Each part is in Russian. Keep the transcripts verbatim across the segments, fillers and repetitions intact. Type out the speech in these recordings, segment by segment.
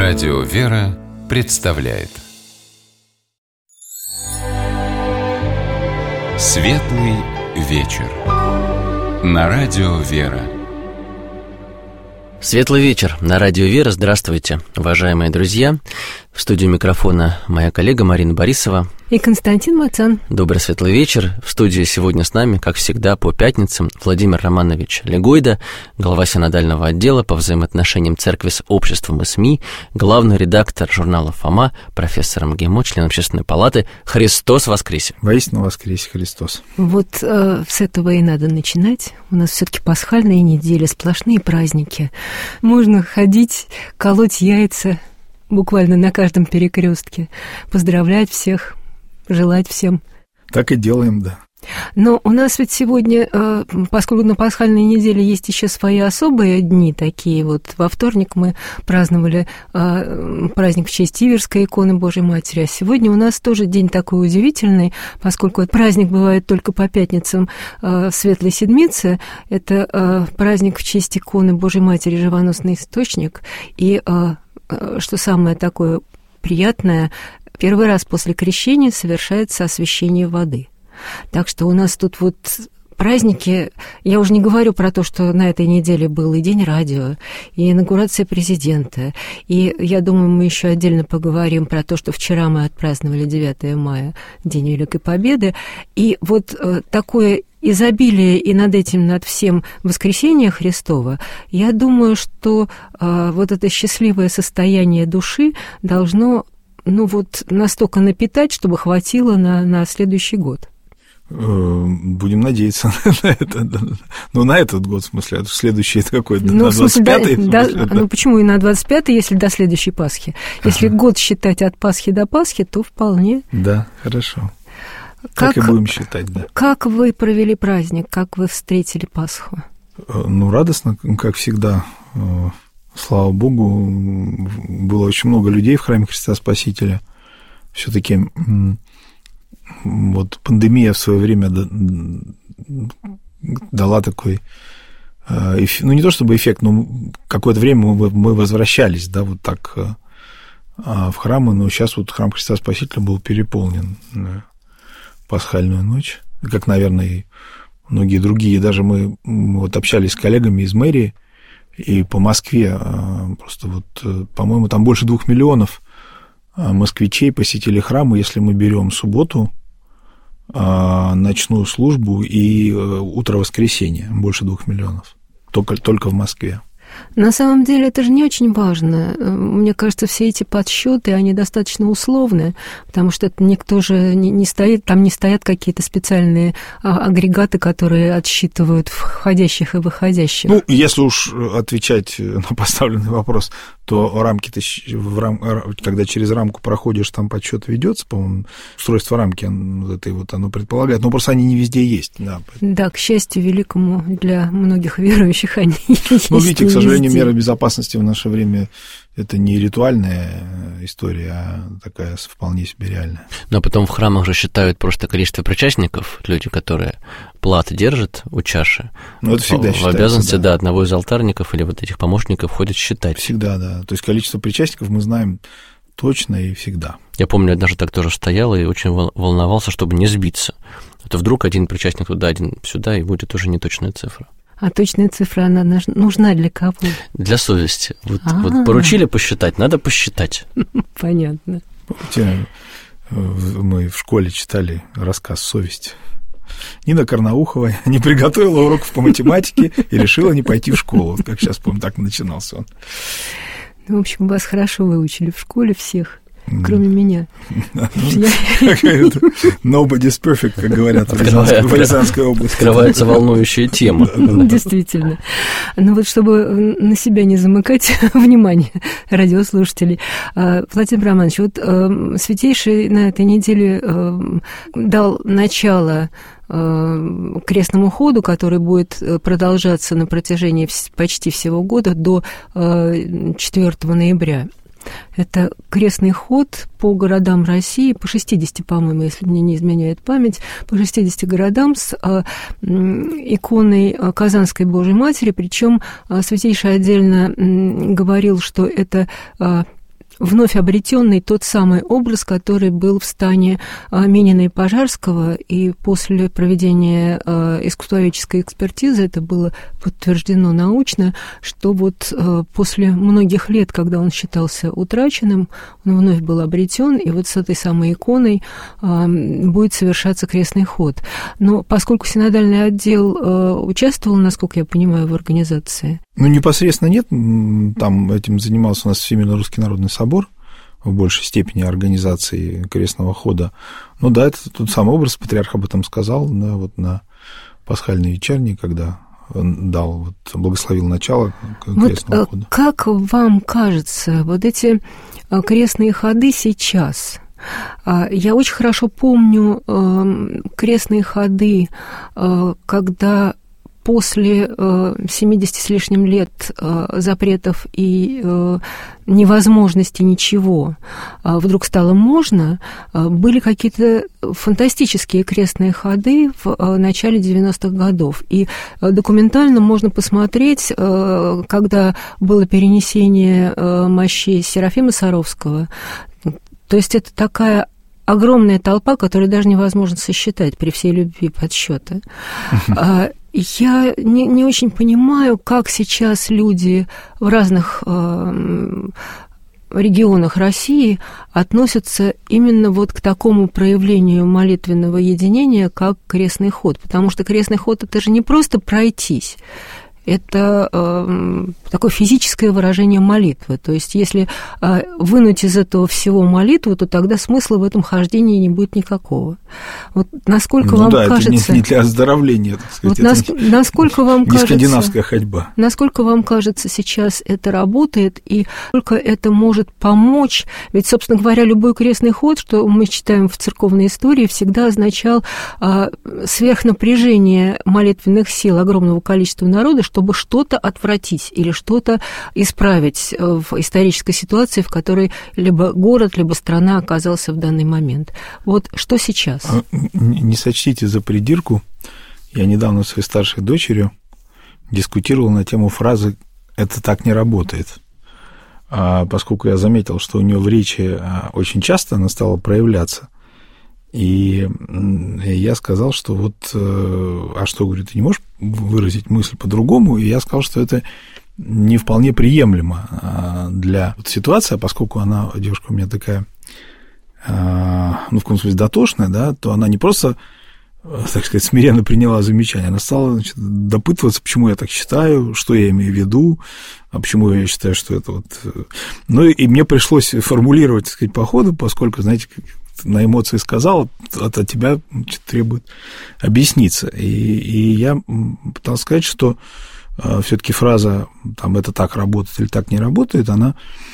Радио «Вера» представляет Светлый вечер на Радио «Вера». Светлый вечер на Радио «Вера». Здравствуйте, уважаемые друзья. В студию микрофона моя коллега Марина Борисова и Константин Мацан. Добрый светлый вечер. В студии сегодня с нами, как всегда, по пятницам Владимир Романович Легойда, глава синодального отдела по взаимоотношениям церкви с обществом и СМИ, главный редактор журнала «Фома», профессор МГИМО, член Общественной палаты. Христос воскресе! Воистину воскресе Христос! Вот э, с этого и надо начинать. У нас все-таки пасхальная неделя, сплошные праздники. Можно ходить, колоть яйца буквально на каждом перекрестке, поздравлять всех, желать всем. Так и делаем, да. Но у нас ведь сегодня, поскольку на пасхальной неделе есть еще свои особые дни такие, вот во вторник мы праздновали праздник в честь Иверской иконы Божьей Матери, а сегодня у нас тоже день такой удивительный, поскольку праздник бывает только по пятницам Светлой Седмицы, это праздник в честь иконы Божьей Матери Живоносный Источник, и что самое такое приятное, первый раз после крещения совершается освящение воды. Так что у нас тут вот праздники, я уже не говорю про то, что на этой неделе был и День радио, и инаугурация президента, и я думаю, мы еще отдельно поговорим про то, что вчера мы отпраздновали девятое мая, День Великой Победы, и вот такое изобилие и над этим, над всем воскресение Христово, я думаю, что а, вот это счастливое состояние души должно, ну вот, настолько напитать, чтобы хватило на, на следующий год. Будем надеяться на это. Ну, на этот год, в смысле, а следующий это какой? Ну, на двадцать пятый? Да, да, да. Ну, почему и на двадцать пятый, если до следующей Пасхи? Если ага. год считать от Пасхи до Пасхи, то вполне. Да, хорошо. Как, так и будем считать, да. Как вы провели праздник, как вы встретили Пасху? Ну, радостно, как всегда. Слава Богу, было очень много людей в храме Христа Спасителя. Все-таки вот пандемия в свое время дала такой, ну, не то чтобы эффект, но какое-то время мы возвращались, да, вот так в храмы, но сейчас вот храм Христа Спасителя был переполнен пасхальную ночь, как, наверное, и многие другие. Даже мы вот общались с коллегами из мэрии, и по Москве просто вот, по-моему, там больше двух миллионов москвичей посетили храмы, если мы берем субботу, ночную службу и утро воскресенья, больше двух миллионов, только, только в Москве. На самом деле это же не очень важно. Мне кажется, все эти подсчеты, они достаточно условны, потому что это никто же не, не стоит, там не стоят какие-то специальные агрегаты, которые отсчитывают входящих и выходящих. Ну, если уж отвечать на поставленный вопрос, то рамки-то, в рам... когда через рамку проходишь, там подсчет ведется, по-моему, устройство рамки вот этой вот, оно предполагает, но просто они не везде есть. Да, да, к счастью великому для многих верующих они есть. Ну, видите, к сожалению, меры безопасности в наше время это не ритуальная история, а такая вполне себе реальная. Но потом в храмах же считают просто количество причастников, люди, которые платы держат у чаши. Ну, это всегда в считается, обязанности, да. да, одного из алтарников или вот этих помощников ходят считать. Всегда, да. То есть количество причастников мы знаем точно и всегда. Я помню, я даже так тоже стоял и очень волновался, чтобы не сбиться. А то вдруг один причастник туда, один сюда, и будет уже неточная цифра. А точная цифра, она нужна для кого? Для совести. Вот, вот поручили посчитать, надо посчитать. Понятно. Помните, мы в школе читали рассказ «Совесть». Нина Карнаухова не приготовила уроков по математике и решила не пойти в школу. Вот как сейчас помню, так начинался он. Ну, в общем, вас хорошо выучили в школе всех. Кроме меня. Nobody's perfect, как говорят в Рязанской области. Открывается волнующая тема. Действительно. Ну вот, чтобы на себя не замыкать внимание радиослушателей, Владимир Романович, вот Святейший на этой неделе дал начало крестному ходу, который будет продолжаться на протяжении почти всего года до четвёртого ноября. Это крестный ход по городам России, по шестидесяти, по-моему, если мне не изменяет память, по шестидесяти городам с э, иконой Казанской Божьей Матери, причем э, Святейший отдельно э, говорил, что это э, вновь обретенный тот самый образ, который был в стане Минина и Пожарского, и после проведения искусствоведческой экспертизы это было подтверждено научно, что вот после многих лет, когда он считался утраченным, он вновь был обретен, и вот с этой самой иконой будет совершаться крестный ход. Но поскольку синодальный отдел участвовал, насколько я понимаю, в организации? Ну, непосредственно нет, там этим занимался у нас Всемирный Русский Народный Собор, в большей степени организации крестного хода. Ну да, это тот самый образ, патриарх об этом сказал, да, вот на пасхальной вечерне, когда он дал, вот, благословил начало крестного вот, хода. Как вам кажется, вот эти крестные ходы сейчас? Я очень хорошо помню крестные ходы, когда после семидесяти с лишним лет запретов и невозможности ничего вдруг стало можно, были какие-то фантастические крестные ходы в начале девяностых годов. И документально можно посмотреть, когда было перенесение мощей Серафима Саровского. То есть это такая огромная толпа, которую даже невозможно сосчитать при всей любви подсчёта. Я не, не очень понимаю, как сейчас люди в разных регионах России относятся именно вот к такому проявлению молитвенного единения, как крестный ход. Потому что крестный ход – это же не просто пройтись, это э, такое физическое выражение молитвы. То есть, если э, вынуть из этого всего молитву, то тогда смысла в этом хождении не будет никакого. Вот насколько ну вам да, кажется... это не, не для оздоровления, так сказать. Вот нас, не, насколько вам не кажется... скандинавская ходьба. Насколько вам кажется, сейчас это работает, и сколько это может помочь? Ведь, собственно говоря, любой крестный ход, что мы читаем в церковной истории, всегда означал э, сверхнапряжение молитвенных сил огромного количества народа, чтобы что-то отвратить или что-то исправить в исторической ситуации, в которой либо город, либо страна оказался в данный момент. Вот что сейчас? Не сочтите за придирку. Я недавно со своей старшей дочерью дискутировал на тему фразы «это так не работает». Поскольку я заметил, что у нее в речи очень часто она стала проявляться, и я сказал, что вот, а что, говорит, ты не можешь выразить мысль по-другому? И я сказал, что это не вполне приемлемо для ситуации, поскольку она, девушка у меня такая, ну, в каком смысле, дотошная, да, то она не просто, так сказать, смиренно приняла замечание, она стала, значит, допытываться, почему я так считаю, что я имею в виду, а почему я считаю, что это вот... Ну, и мне пришлось формулировать, так сказать, по ходу, поскольку, знаете, на эмоции сказал, от тебя требует объясниться. И, и я пытался сказать, что все-таки фраза там, «это так работает» или «так не работает», она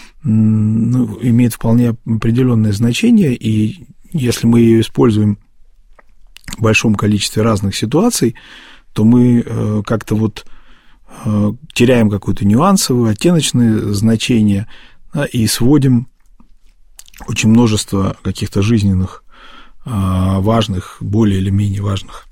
ну, имеет вполне определенное значение, и если мы ее используем в большом количестве разных ситуаций, то мы как-то вот теряем какое-то нюансовое, оттеночное значение, да, и сводим очень множество каких-то жизненных, важных, более или менее важных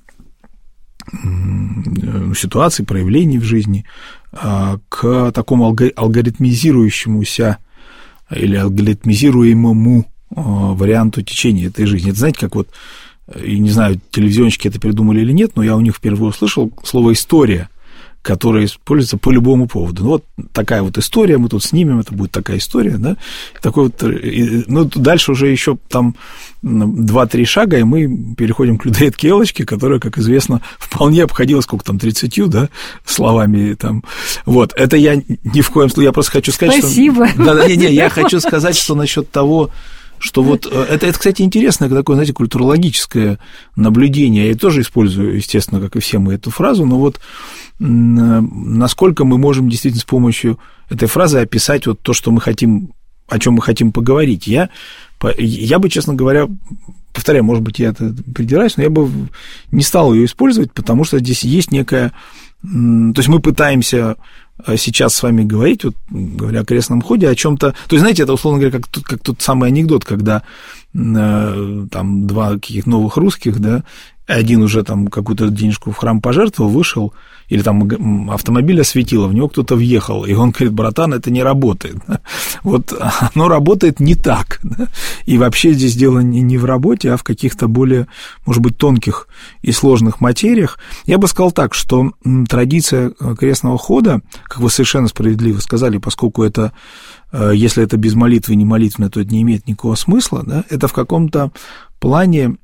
ситуаций, проявлений в жизни к такому алгоритмизирующемуся или алгоритмизируемому варианту течения этой жизни. Это, знаете, как вот, я не знаю, телевизионщики это придумали или нет, но я у них впервые услышал слово «история», которая используется по любому поводу. Ну, вот такая вот история, мы тут снимем, это будет такая история, да, такой вот, ну, дальше уже еще там два-три шага, и мы переходим к людоедке Элочке, которая, как известно, вполне обходилась, сколько там, тридцатью, да, словами там, вот, это я ни в коем случае, я просто хочу сказать, Спасибо. что... Да, не, не, я хочу сказать, что насчет того, что вот это, это, кстати, интересное такое, знаете, культурологическое наблюдение. Я тоже использую, естественно, как и все мы, эту фразу, но вот насколько мы можем действительно с помощью этой фразы описать вот то, что мы хотим, о чем мы хотим поговорить. Я, я бы, честно говоря, повторяю, может быть, я это придираюсь, но я бы не стал ее использовать, потому что здесь есть некая... То есть мы пытаемся сейчас с вами говорить, вот, говоря о крестном ходе, о чем-то. То есть, знаете, это, условно говоря, как, как тот самый анекдот, когда э, там два каких-то новых русских, да, один уже там какую-то денежку в храм пожертвовал, вышел, или там автомобиль осветило, в него кто-то въехал, и он говорит: братан, это не работает. вот оно работает не так. Да? И вообще здесь дело не в работе, а в каких-то более, может быть, тонких и сложных материях. Я бы сказал так, что традиция крестного хода, как вы совершенно справедливо сказали, поскольку это, если это без молитвы, не молитвенно, то это не имеет никакого смысла, да? Это в каком-то плане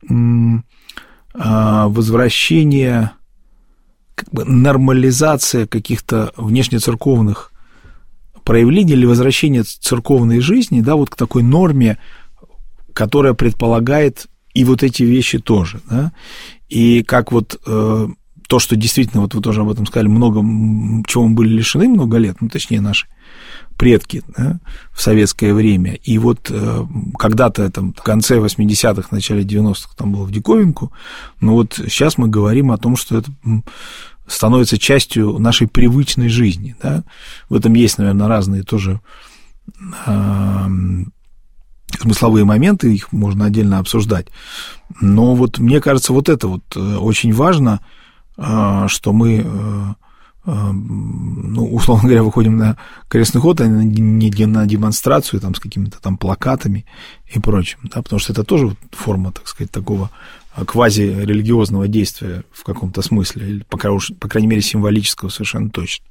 возвращение, как бы нормализация каких-то внешнецерковных проявлений или возвращение церковной жизни, да, вот к такой норме, которая предполагает и вот эти вещи тоже, да, и как вот э, то, что действительно, вот вы тоже об этом сказали, много чего мы были лишены много лет, ну, точнее, наши предки, да, в советское время, и вот э, когда-то там, в конце восьмидесятых, в начале девяностых там было в диковинку, но вот сейчас мы говорим о том, что это становится частью нашей привычной жизни, да. В этом есть, наверное, разные тоже э, смысловые моменты, их можно отдельно обсуждать, но вот мне кажется, вот это вот очень важно, э, что мы... Э, ну, условно говоря, выходим на крестный ход, а не на демонстрацию там, с какими-то там плакатами и прочим, да, потому что это тоже форма, так сказать, такого квазирелигиозного действия в каком-то смысле, или, пока уж, по крайней мере, символического совершенно точно.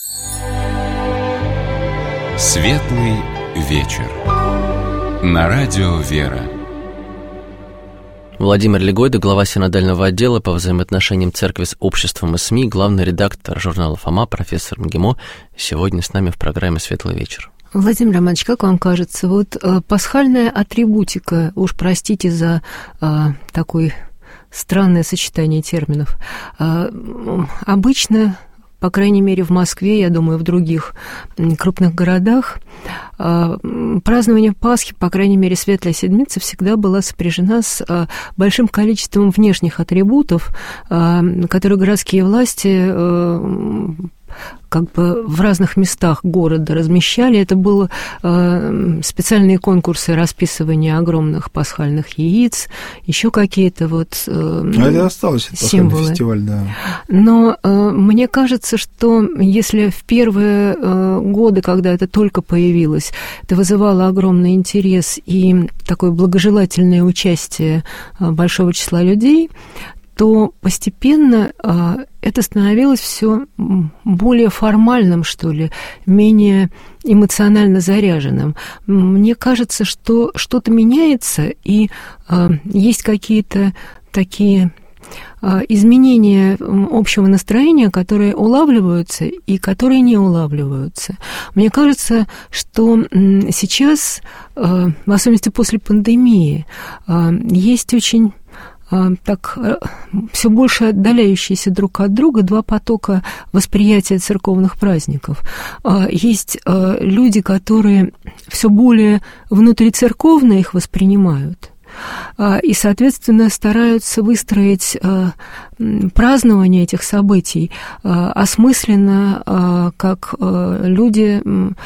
Светлый вечер. На радио «Вера». Владимир Легойда, глава синодального отдела по взаимоотношениям церкви с обществом и СМИ, главный редактор журнала «Фома», профессор МГИМО, сегодня с нами в программе «Светлый вечер». Владимир Романович, как вам кажется, вот э, пасхальная атрибутика, уж простите за э, такое странное сочетание терминов, э, обычно, по крайней мере, в Москве, я думаю, в других крупных городах, празднование Пасхи, по крайней мере, Светлая Седмица, всегда была сопряжена с большим количеством внешних атрибутов, которые городские власти как бы в разных местах города размещали. Это были э, специальные конкурсы расписывания огромных пасхальных яиц, еще какие-то вот э, это осталось, это символы. Фестиваль, да. Но э, мне кажется, что если в первые э, годы, когда это только появилось, это вызывало огромный интерес и такое благожелательное участие э, большого числа людей, то постепенно э, это становилось все более формальным, что ли, менее эмоционально заряженным. Мне кажется, что что-то меняется, и э, есть какие-то такие э, изменения общего настроения, которые улавливаются и которые не улавливаются. Мне кажется, что сейчас, э, в особенности после пандемии, э, есть очень... так все больше отдаляющиеся друг от друга два потока восприятия церковных праздников. Есть люди, которые все более внутрицерковно их воспринимают, и, соответственно, стараются выстроить празднование этих событий осмысленно, как люди,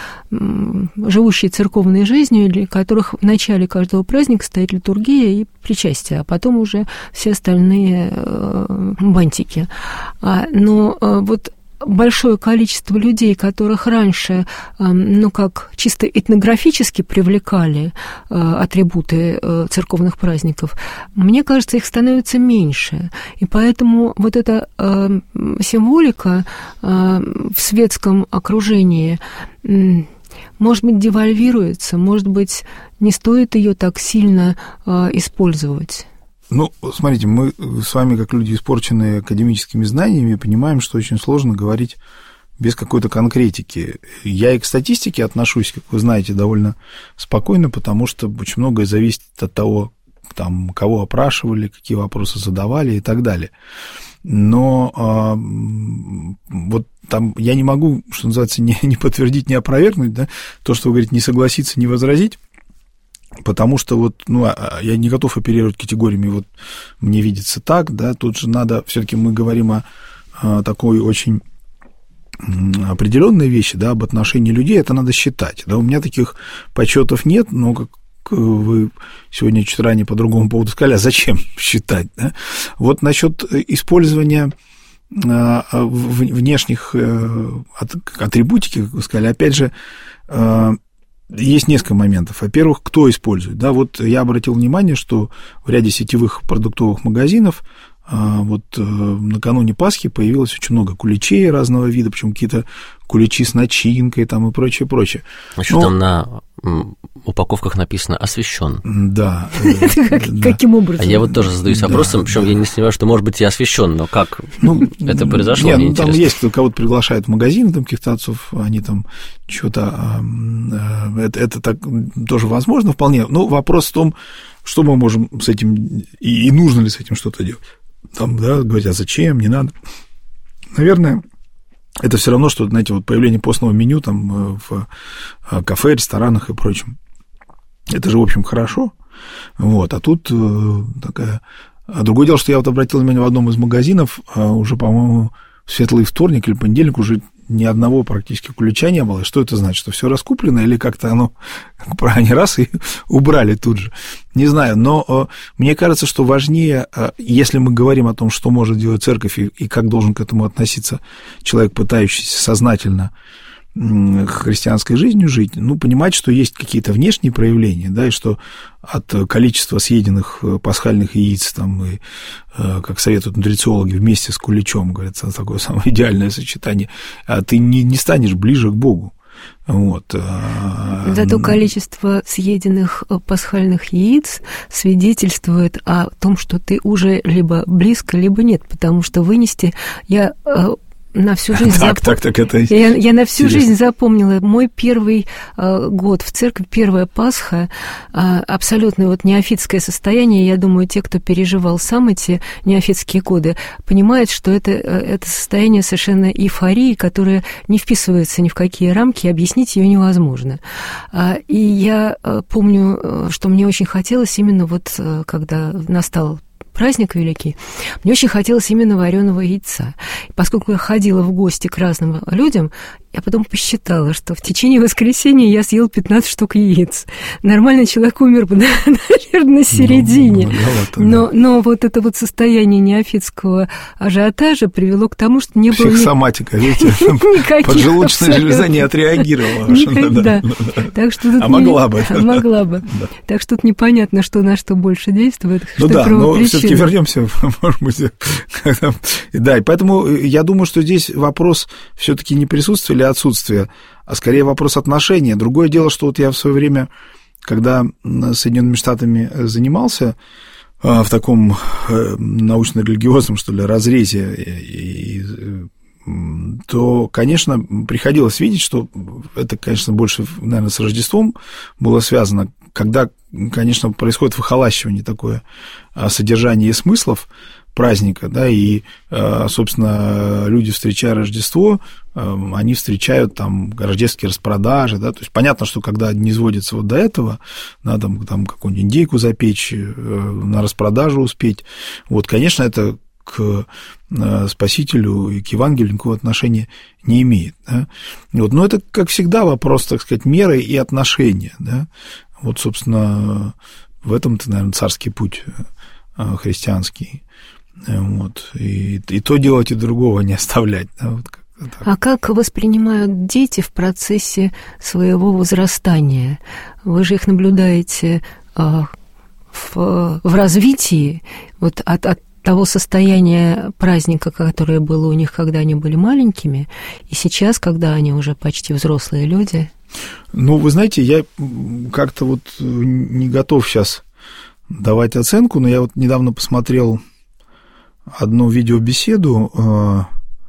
живущие церковной жизнью, для которых в начале каждого праздника стоит литургия и причастие, а потом уже все остальные бантики. Но вот большое количество людей, которых раньше, ну, как чисто этнографически привлекали атрибуты церковных праздников, мне кажется, их становится меньше. И поэтому вот эта символика в светском окружении, может быть, девальвируется, может быть, не стоит ее так сильно использовать. Ну, смотрите, мы с вами, как люди, испорченные академическими знаниями, понимаем, что очень сложно говорить без какой-то конкретики. Я и к статистике отношусь, как вы знаете, довольно спокойно, потому что очень многое зависит от того, там, кого опрашивали, какие вопросы задавали и так далее. Но а, вот там я не могу, что называется, не, не подтвердить, не опровергнуть, да, то, что вы говорите, не согласиться, не возразить. Потому что вот, ну, я не готов оперировать категориями, вот мне видится так, да, тут же надо, все-таки мы говорим о, о такой очень определенной вещи, да, об отношении людей, это надо считать, да, у меня таких подсчетов нет, но как вы сегодня чуть ранее по другому поводу сказали, а зачем считать, да? Вот насчет использования внешних атрибутики, как вы сказали, опять же, есть несколько моментов. Во-первых, кто использует? Да, вот я обратил внимание, что в ряде сетевых продуктовых магазинов вот накануне Пасхи появилось очень много куличей разного вида, причем какие-то куличи с начинкой там и прочее, прочее. Еще Но... там на упаковках написано «освящен». Да. Каким образом? А я вот тоже задаюсь вопросом, причем я не сомневаюсь, что, может быть, и освящен, но как это произошло, мне интересно. Там есть, кто кого-то приглашают в магазин, там каких-то отцов, они там что-то... Это так тоже возможно вполне. Но вопрос в том, что мы можем с этим, и нужно ли с этим что-то делать. Там, да, говорить, а зачем, не надо. Наверное, это все равно, что, знаете, вот появление постного меню там в кафе, ресторанах и прочем. Это же, в общем, хорошо. Вот, а тут такая... А другое дело, что я вот обратил внимание в одном из магазинов, уже, по-моему, в светлый вторник или понедельник уже ни одного практически кулича не было. И что это значит? Что все раскуплено или как-то оно, как они раз и убрали тут же? Не знаю, но э, мне кажется, что важнее, э, если мы говорим о том, что может делать церковь и, и как должен к этому относиться человек, пытающийся сознательно э, христианской жизнью жить, ну, понимать, что есть какие-то внешние проявления, да, и что от количества съеденных пасхальных яиц, там, и, э, как советуют нутрициологи, вместе с куличом, говорится, такое самое идеальное сочетание, а ты не, не станешь ближе к Богу. Вот. Зато количество съеденных пасхальных яиц свидетельствует о том, что ты уже либо близко, либо нет, потому что вынести я на всю жизнь так, зап... так, так, это я, я на всю интересно. жизнь запомнила мой первый э, год в церкви, первая Пасха, э, абсолютно вот неофитское состояние. Я думаю, те, кто переживал сам эти неофитские годы, понимают, что это, это состояние совершенно эйфории, которое не вписывается ни в какие рамки, объяснить ее невозможно. Э, и я э, помню, что мне очень хотелось именно вот, э, когда настал праздник великий, мне очень хотелось именно вареного яйца. И поскольку я ходила в гости к разным людям, я потом посчитала, что в течение воскресенья я съел пятнадцать штук яиц. Нормальный человек умер бы, наверное, на середине. Ну, ну, но, но вот это вот состояние неофитского ажиотажа привело к тому, что не было... Психосоматика, видите, поджелудочная железа не отреагировала. Никогда. А могла бы. Могла бы. Так что тут непонятно, что на что больше действует, что первопричина. Ну да, но все-таки вернемся, может быть, да, и поэтому я думаю, что здесь вопрос все-таки не присутствия или отсутствия, а скорее вопрос отношения. Другое дело, что вот я в свое время, когда Соединенными Штатами занимался в таком научно-религиозном, что ли, разрезе, то, конечно, приходилось видеть, что это, конечно, больше, наверное, с Рождеством было связано, когда, конечно, происходит выхолащивание такое содержания и смыслов праздника, да, и, собственно, люди, встречая Рождество, они встречают там рождественские распродажи, да, то есть понятно, что когда не сводится вот до этого, надо там, там какую-нибудь индейку запечь, на распродажу успеть, вот, конечно, это к Спасителю и к Евангелию никакого отношения не имеет, да? Вот, но это, как всегда, вопрос, так сказать, меры и отношения, да? Вот, собственно, в этом-то, наверное, царский путь христианский, вот, и, и то делать, и другого не оставлять, да? Вот как, а как воспринимают дети в процессе своего возрастания? Вы же их наблюдаете в, в развитии, вот от, от того состояния праздника, которое было у них, когда они были маленькими, и сейчас, когда они уже почти взрослые люди? Ну, вы знаете, я как-то вот не готов сейчас давать оценку, но я вот недавно посмотрел одну видеобеседу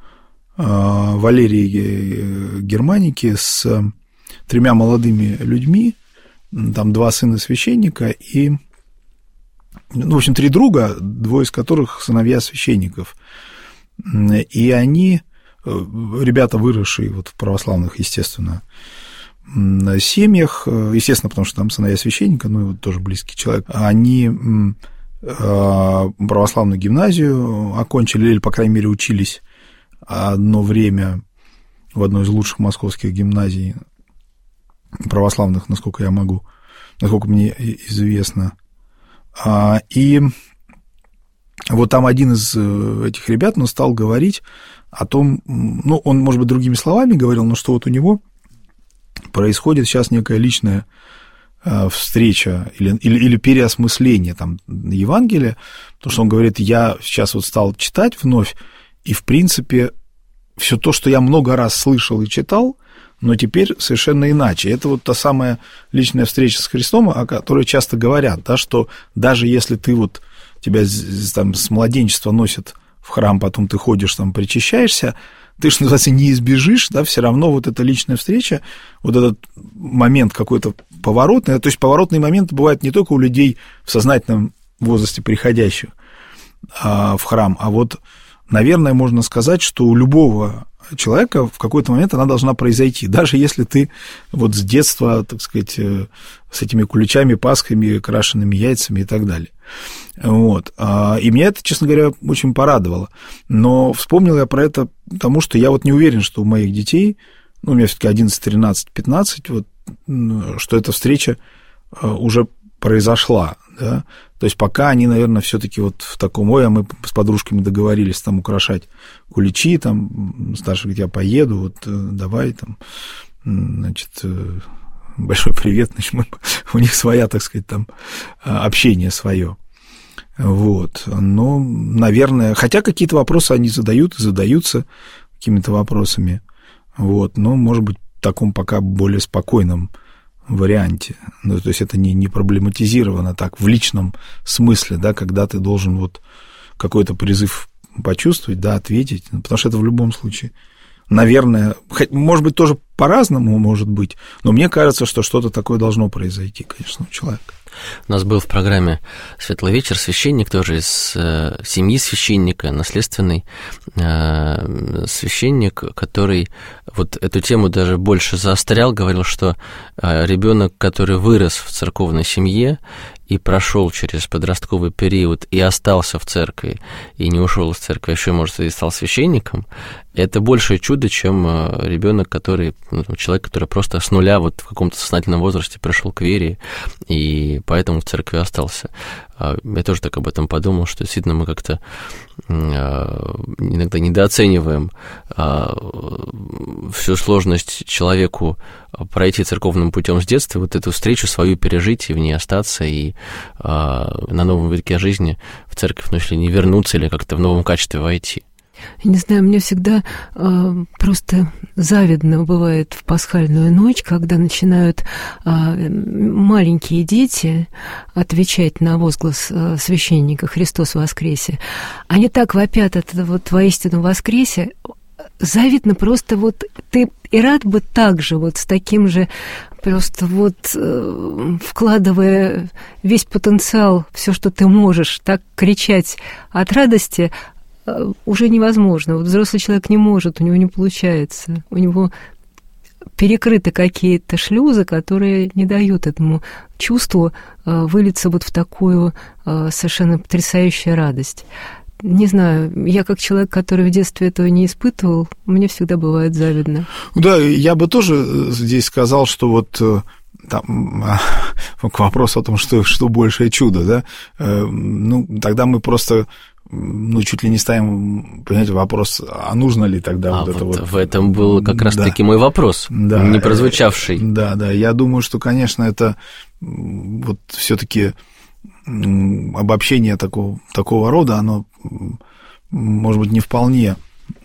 Валерии Германики с тремя молодыми людьми, там два сына священника и... Ну, в общем, три друга, двое из которых сыновья священников. И они, ребята, выросшие вот в православных, естественно, семьях, естественно, потому что там сыновья священника, ну, и вот тоже близкий человек, они православную гимназию окончили, или, по крайней мере, учились одно время в одной из лучших московских гимназий православных, насколько я могу, насколько мне известно. И вот там один из этих ребят, он стал говорить о том, ну, он, может быть, другими словами говорил, но что вот у него происходит сейчас некая личная встреча или, или, или переосмысление там, Евангелия, потому что он говорит, я сейчас вот стал читать вновь, и, в принципе, все то, что я много раз слышал и читал, но теперь совершенно иначе. Это вот та самая личная встреча с Христом, о которой часто говорят, да, что даже если ты вот, тебя там, с младенчества носят в храм, потом ты ходишь, там, причащаешься, ты, что называется, не избежишь, да, все равно вот эта личная встреча, вот этот момент какой-то поворотный, то есть поворотные моменты бывают не только у людей в сознательном возрасте приходящих а, в храм, а вот, наверное, можно сказать, что у любого человека в какой-то момент она должна произойти, даже если ты вот с детства, так сказать, с этими куличами, пасхами, крашенными яйцами и так далее. Вот. И меня это, честно говоря, очень порадовало. Но вспомнил я про это потому, что я вот не уверен, что у моих детей, ну, у меня все-таки одиннадцать, тринадцать, пятнадцать, вот, что эта встреча уже произошла, да. То есть пока они, наверное, все-таки вот в таком, ой, а мы с подружками договорились там украшать куличи, там, старший говорит, я поеду, вот, давай, там, значит, большой привет, значит, мы, у них своя, так сказать, там, общение свое. Вот, но, наверное, хотя какие-то вопросы они задают и задаются какими-то вопросами, вот, но, может быть, в таком пока более спокойном варианте, ну, то есть это не, не проблематизировано так в личном смысле, да, когда ты должен вот какой-то призыв почувствовать, да, ответить, потому что это в любом случае, наверное, может быть, тоже по-разному может быть, но мне кажется, что что-то такое должно произойти, конечно, у человека. У нас был в программе «Светлый вечер» священник, тоже из э, семьи священника, наследственный э, священник, который вот эту тему даже больше заострял, говорил, что э, ребенок, который вырос в церковной семье и прошел через подростковый период и остался в церкви, и не ушел из церкви, а еще, может, и стал священником, это большее чудо, чем ребенок, который, ну, человек, который просто с нуля вот в каком-то сознательном возрасте пришел к вере, и поэтому в церкви остался. Я тоже так об этом подумал, что действительно мы как-то иногда недооцениваем всю сложность человеку пройти церковным путем с детства, вот эту встречу свою пережить и в ней остаться, и на новом витке жизни в церковь, ну, если не вернуться или как-то в новом качестве войти. Я не знаю, мне всегда э, просто завидно бывает в пасхальную ночь, когда начинают э, маленькие дети отвечать на возглас э, священника «Христос воскресе». Они так вопят это вот «Воистину воскресе». Завидно просто вот ты и рад бы так же, вот с таким же, просто вот э, вкладывая весь потенциал, все, что ты можешь, так кричать от радости, уже невозможно. Вот взрослый человек не может, у него не получается. У него перекрыты какие-то шлюзы, которые не дают этому чувству вылиться вот в такую совершенно потрясающую радость. Не знаю, я как человек, который в детстве этого не испытывал, мне всегда бывает завидно. Да, я бы тоже здесь сказал, что вот там, к вопросу о том, что, что большее чудо, да, ну, тогда мы просто, ну, чуть ли не ставим, понимаете, вопрос, а нужно ли тогда а вот, вот это вот... В этом был как раз-таки да. мой вопрос, да. не прозвучавший. Да, да, я думаю, что, конечно, это вот все-таки обобщение такого, такого рода, оно, может быть, не вполне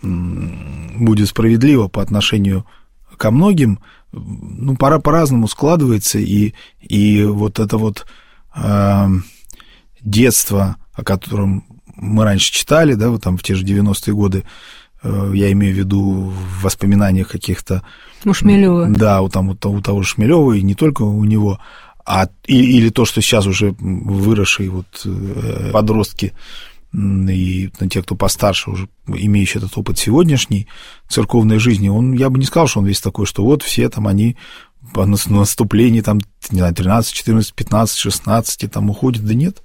будет справедливо по отношению ко многим, ну, пора по-разному складывается, и, и вот это вот э, детство, о котором мы раньше читали, да, вот там в те же девяностые годы, э, я имею в виду в воспоминаниях каких-то... У Шмелёва. Да, у, там, у, у того же Шмелёва, и не только у него, а, и, или то, что сейчас уже выросшие вот э, подростки, и те, кто постарше, уже имеющий этот опыт сегодняшней церковной жизни, он, я бы не сказал, что он весь такой, что вот все там они по наступлении там, не знаю, тринадцать, четырнадцать, пятнадцать, шестнадцать там уходят, да нет.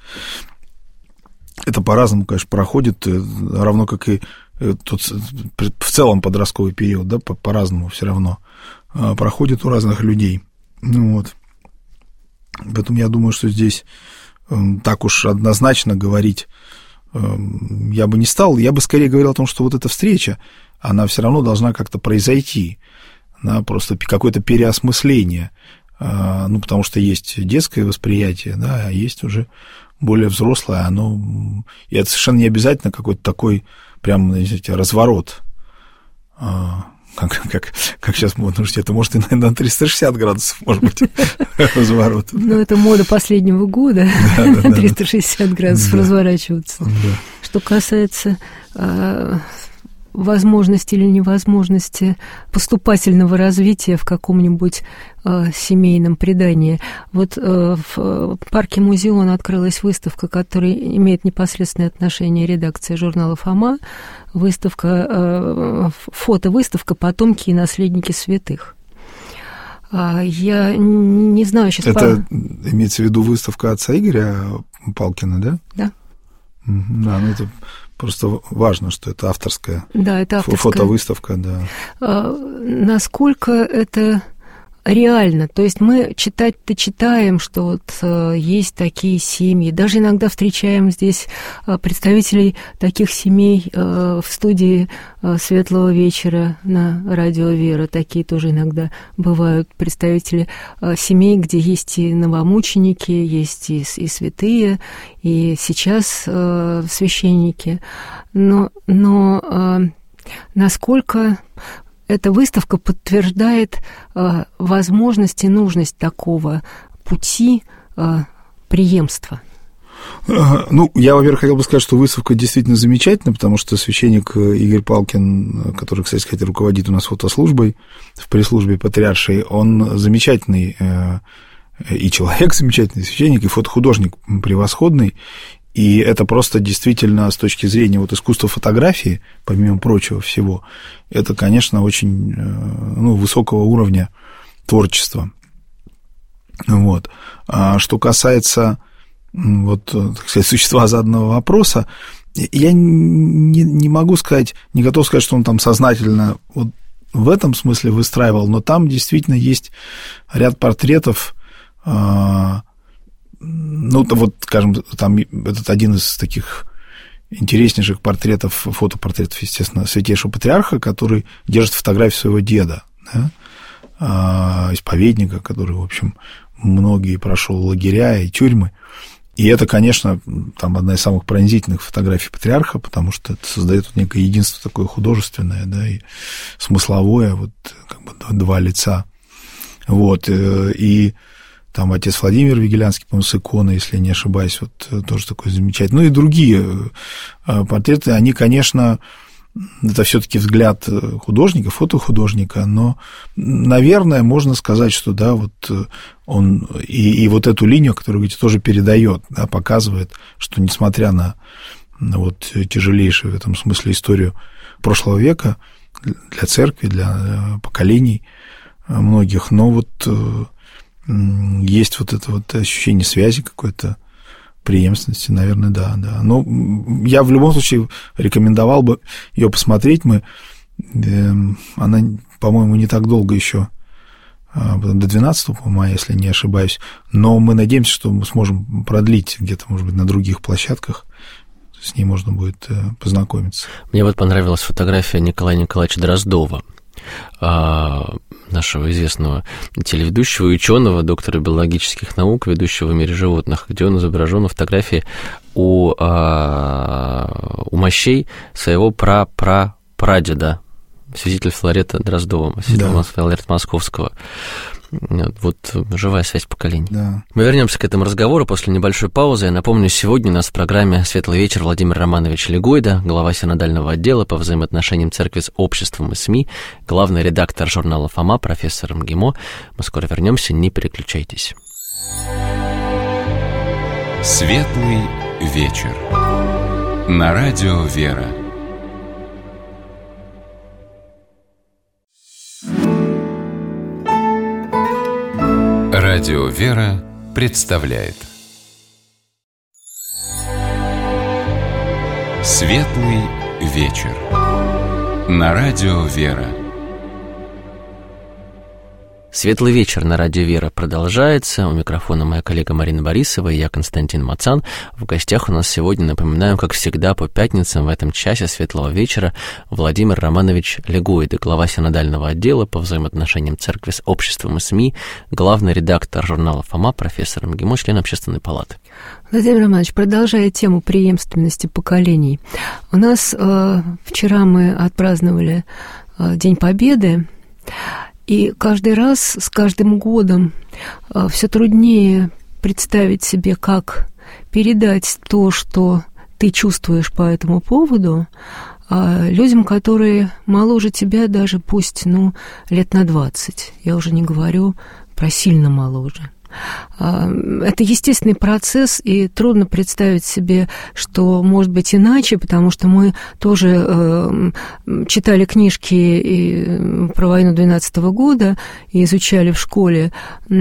Это по-разному, конечно, проходит, равно как и тот, в целом подростковый период, да, по-разному все равно проходит у разных людей. Ну вот. Поэтому я думаю, что здесь так уж однозначно говорить я бы не стал, я бы скорее говорил о том, что вот эта встреча, она все равно должна как-то произойти. да, просто какое-то переосмысление, ну, потому что есть детское восприятие, да, а есть уже более взрослое, оно, и это совершенно не обязательно какой-то такой прям, знаете, разворот, как, как, как сейчас модно, что это может и на триста шестьдесят градусов, может быть, разворот. Ну, это мода последнего года, триста шестьдесят градусов разворачиваться. Что касается возможности или невозможности поступательного развития в каком-нибудь э, семейном предании. Вот э, в парке Музеон открылась выставка, которая имеет непосредственное отношение редакции журнала «Фома», выставка, э, фотовыставка «Потомки и наследники святых». Я не знаю сейчас... Это по... имеется в виду выставка отца Игоря Палкина, да? Да. Да, ну это... Просто важно, что это авторская, да, это авторская. фотовыставка. Да. А, насколько это реально? То есть мы читать-то читаем, что вот а, есть такие семьи. Даже иногда встречаем здесь а, представителей таких семей а, в студии а, «Светлого вечера» на радио «Вера». Такие тоже иногда бывают представители а, семей, где есть и новомученики, есть и, и святые, и сейчас а, священники. Но, но а, насколько... Эта выставка подтверждает э, возможность и нужность такого пути э, преемства. Ну, я, во-первых, хотел бы сказать, что выставка действительно замечательна, потому что священник Игорь Палкин, который, кстати сказать, руководит у нас фотослужбой в пресс-службе патриаршей, он замечательный э, и человек замечательный, священник, и фотохудожник превосходный. И это просто действительно с точки зрения вот искусства фотографии, помимо прочего всего, это, конечно, очень ну, высокого уровня творчества. Вот. А что касается вот, так сказать, существа заданного вопроса, я не, не могу сказать, не готов сказать, что он там сознательно вот в этом смысле выстраивал, но там действительно есть ряд портретов. Ну, вот, скажем, там этот один из таких интереснейших портретов, фотопортретов, естественно, Святейшего Патриарха, который держит фотографию своего деда, да, исповедника, который, в общем, многие прошел лагеря и тюрьмы. И это, конечно, там одна из самых пронзительных фотографий Патриарха, потому что это создает вот некое единство такое художественное, да, и смысловое, вот как бы два лица. Вот, и там отец Владимир Вигелянский, по-моему, с иконой, если я не ошибаюсь, вот тоже такой замечательный. Ну и другие портреты, они, конечно, это все-таки взгляд художника, фотохудожника, но, наверное, можно сказать, что, да, вот он и, и вот эту линию, которую, говорите, тоже передает, да, показывает, что, несмотря на, на вот тяжелейшую в этом смысле историю прошлого века для церкви, для поколений многих, но вот есть вот это вот ощущение связи какой-то, преемственности, наверное, да, да. Но я в любом случае рекомендовал бы ее посмотреть. Мы, она, по-моему, не так долго еще, до двенадцатого мая, если не ошибаюсь, но мы надеемся, что мы сможем продлить где-то, может быть, на других площадках, с ней можно будет познакомиться. Мне вот понравилась фотография Николая Николаевича Дроздова, нашего известного телеведущего и ученого, доктора биологических наук, ведущего в мире животных, где он изображен на фотографии у, а, у мощей своего пра-пра-прадеда, святителя Филарета Дроздова, святителя да. Филарета Московского. Вот живая связь поколений. Да. Мы вернемся к этому разговору после небольшой паузы. Я напомню, сегодня у нас в программе «Светлый вечер» Владимир Романович Легойда, глава синодального отдела по взаимоотношениям церкви с обществом и СМИ, главный редактор журнала «Фома», профессор МГИМО. Мы скоро вернемся, не переключайтесь. «Светлый вечер» на радио «Вера». Радио «Вера» представляет «Светлый вечер» на радио «Вера». Светлый вечер на радио «Вера» продолжается. У микрофона моя коллега Марина Борисова и я, Константин Мацан. В гостях у нас сегодня, напоминаю, как всегда, по пятницам в этом часе светлого вечера Владимир Романович Легойда, глава синодального отдела по взаимоотношениям церкви с обществом и СМИ, главный редактор журнала «Фома», профессор МГИМО, член Общественной палаты. Владимир Романович, продолжая тему преемственности поколений, у нас э, вчера мы отпраздновали э, День Победы, и каждый раз, с каждым годом э, все труднее представить себе, как передать то, что ты чувствуешь по этому поводу, э, людям, которые моложе тебя даже пусть, ну, лет на двадцать. Я уже не говорю про сильно моложе. Это естественный процесс, и трудно представить себе, что может быть иначе, потому что мы тоже э, читали книжки и про войну двенадцатого года и изучали в школе,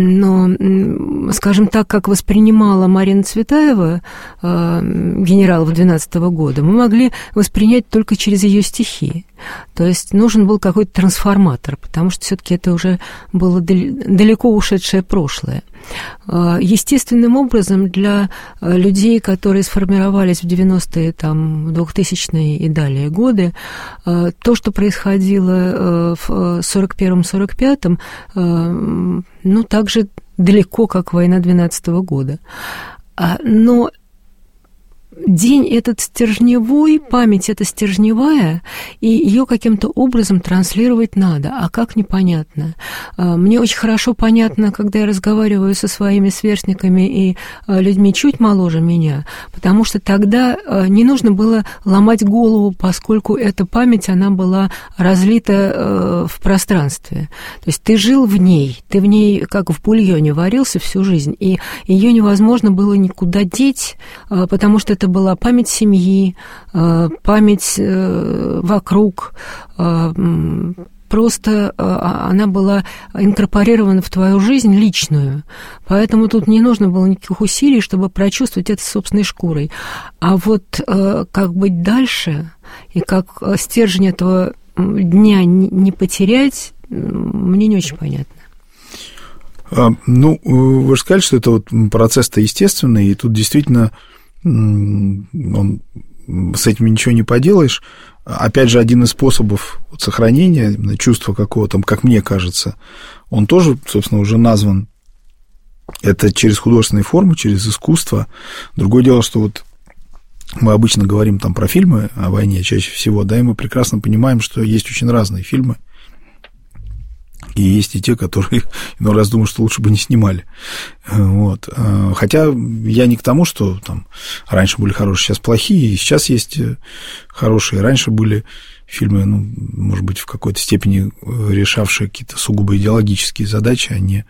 но, скажем так, как воспринимала Марина Цветаева, э, генералов двенадцатого года, мы могли воспринять только через ее стихи. То есть нужен был какой-то трансформатор, потому что все-таки это уже было далеко ушедшее прошлое. Естественным образом для людей, которые сформировались в девяностые, там, двухтысячные и далее годы, то, что происходило в сорок первом — сорок пятом, ну, так же далеко, как война двенадцатого года. Но день этот стержневой, память эта стержневая, и ее каким-то образом транслировать надо. А как, непонятно. Мне очень хорошо понятно, когда я разговариваю со своими сверстниками и людьми чуть моложе меня, потому что тогда не нужно было ломать голову, поскольку эта память, она была разлита в пространстве. То есть ты жил в ней, ты в ней как в бульоне варился всю жизнь, и ее невозможно было никуда деть, потому что это была память семьи, память вокруг, просто она была инкорпорирована в твою жизнь личную. Поэтому тут не нужно было никаких усилий, чтобы прочувствовать это собственной шкурой. А вот как быть дальше, и как стержень этого дня не потерять, мне не очень понятно. Ну, вы же сказали, что это вот процесс-то естественный, и тут действительно он, с этим ничего не поделаешь. Опять же, один из способов сохранения чувства какого-то, как мне кажется, он тоже, собственно, уже назван. Это через художественные формы, через искусство. Другое дело, что вот мы обычно говорим там про фильмы о войне чаще всего, да, и мы прекрасно понимаем, что есть очень разные фильмы. И есть и те, которые иной раз думают, что лучше бы не снимали. Вот. Хотя я не к тому, что там раньше были хорошие, сейчас плохие, и сейчас есть хорошие. Раньше были фильмы, ну, может быть, в какой-то степени решавшие какие-то сугубо идеологические задачи, а не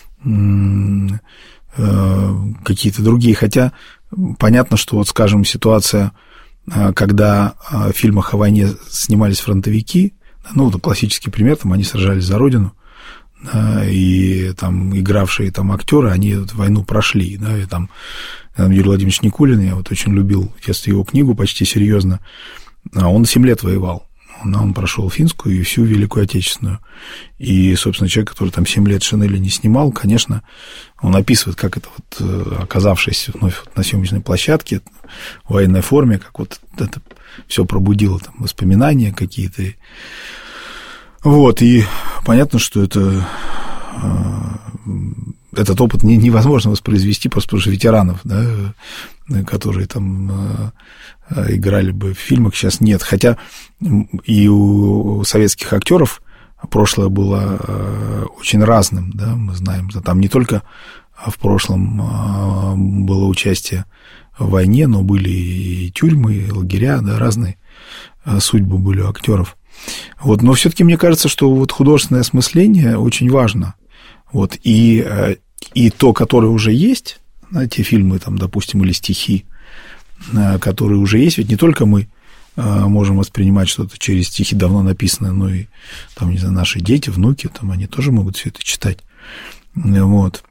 какие-то другие. Хотя понятно, что, вот, скажем, ситуация, когда в фильмах о войне снимались фронтовики, ну, это классический пример, там они сражались за родину, да, и там игравшие там актеры, они эту войну прошли, да, и там, там Юрий Владимирович Никулин, я вот очень любил в детстве его книгу почти серьезно, он семь лет воевал, он, он прошел финскую и всю Великую Отечественную, и, собственно, человек, который там семь лет шинели не снимал, конечно, он описывает, как это вот, оказавшись вновь на съемочной площадке, в военной форме, как вот это все пробудило там воспоминания какие-то. Вот, и понятно, что это, этот опыт невозможно воспроизвести просто потому что ветеранов, да, которые там играли бы в фильмах, сейчас нет. Хотя и у советских актеров прошлое было очень разным, да, мы знаем. Там не только в прошлом было участие в войне, но были и тюрьмы, и лагеря, да, разные судьбы были у актеров. Вот, но все-таки мне кажется, что вот художественное осмысление очень важно. Вот, и, и то, которое уже есть, да, те фильмы, там, допустим, или стихи, которые уже есть, ведь не только мы можем воспринимать что-то через стихи давно написанные, но и там, не знаю, наши дети, внуки, там, они тоже могут все это читать. Вот.